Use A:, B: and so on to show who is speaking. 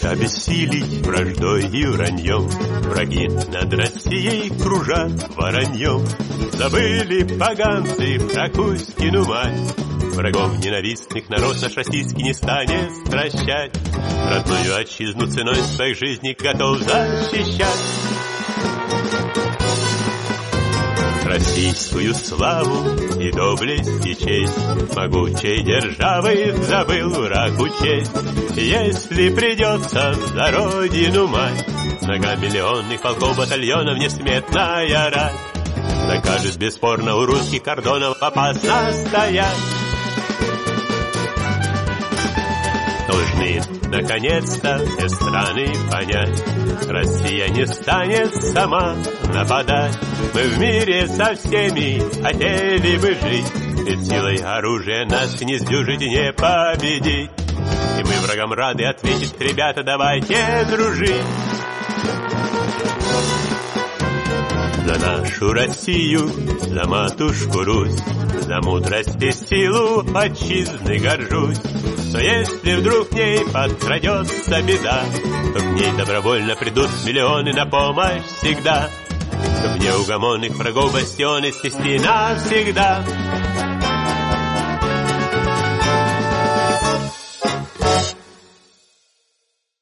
A: Обессилить враждой и враньем враги над Россией кружат вороньем. Забыли поганцы про Кузькину мать. Врагов ненавистных народ наш российский не станет стращать. Родную отчизну ценой своей жизни готов защищать. Российскую славу и доблесть и честь могучей державы забыл враг учесть. Если придется за родину мать, многомиллионных полков, батальонов несметная рать докажет бесспорно, у русских кордонов опасно стоять. Должны наконец-то все страны понять, Россия не станет сама нападать. Мы в мире со всеми хотели бы жить, ведь силой оружия нас не сдюжить и не победить. И мы врагам рады ответить: ребята, давайте дружить. За нашу Россию, за матушку Русь, за мудрость и силу отчизны горжусь. Но если вдруг к ней подкрадется беда, то к ней добровольно придут миллионы на помощь всегда, чтоб неугомонных врагов бастионы снести навсегда.